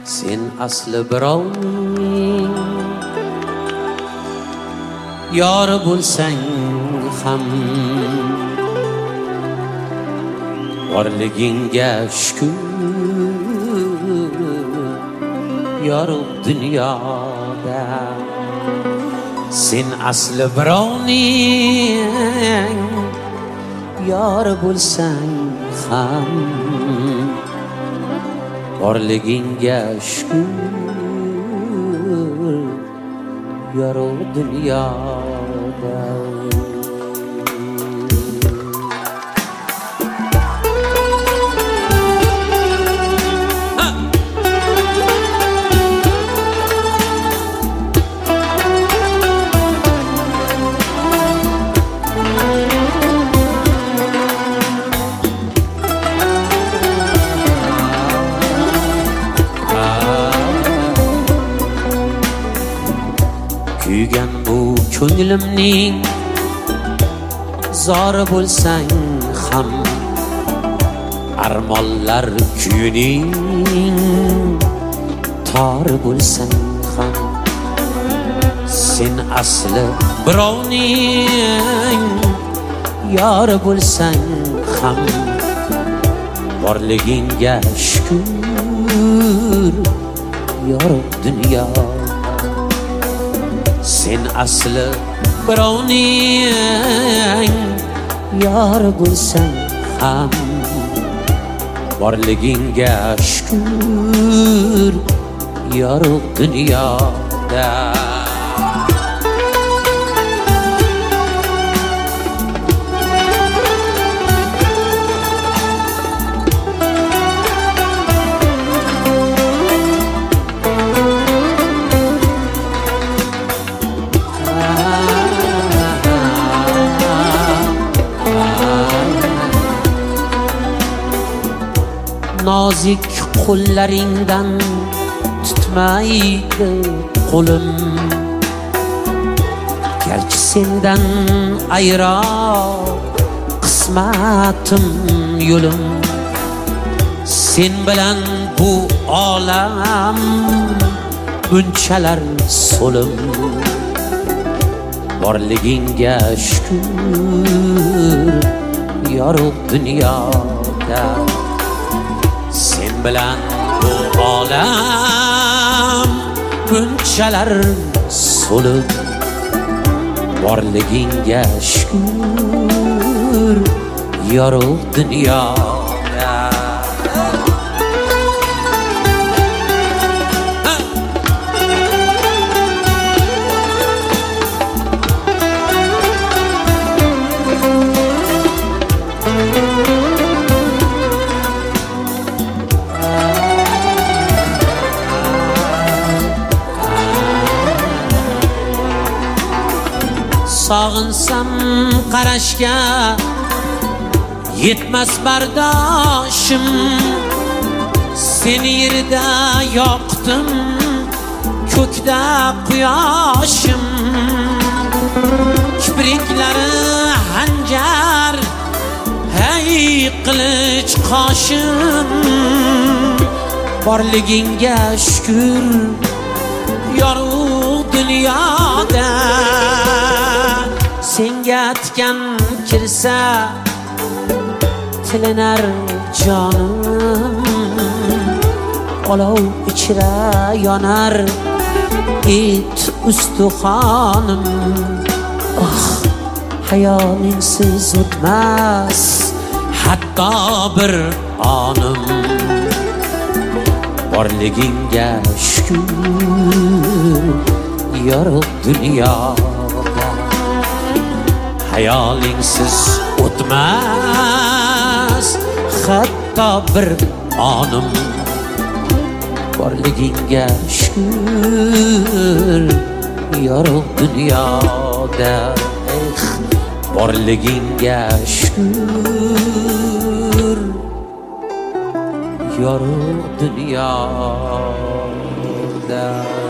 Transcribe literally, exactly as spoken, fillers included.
sen asli birovning yori bo'lsang ham borligingga shukr yorug' dunyoda sen asli birovning yori bo'lsang ham borligingga shukr yorug' dunyoda kuygan bu ko'nglimning zori bo'lsang ham armonlar kuyuning tori bo'lsang ham sen asli birovning yori bo'lsang ham borligingga shukr yorug' dunyo sen asli birovning yori bo'lsang ham borligingga shukr yorug' dunyoda nozik qo'llaringdan tutmaydi qo'lim garchi sendan ayroq qismatim yo'lim sen bilan bu olam bunchalar so'lim borligingga shukr yorug' dunyoda sen bilan bu olam bunchalar so'lib borligingga shukr yorug' dunyoda sog'insam qarashga yetmas bardoshim seni yerda yoqdim ko'kda quyoshim kipriklari hanjar hey qilich qoshim borligingga shukr yorug' dunyoda senga tikan kirsa tilinar jonim olov ichra yonar et ustuxonim oh hayolingsiz o'tmas hatto bir onim borligingga shukr yorug' dunyoda hayolingsiz o'tmas hatto bir onim borligingga shukr yorug' dunyoda borligingga shukr yorug' dunyoda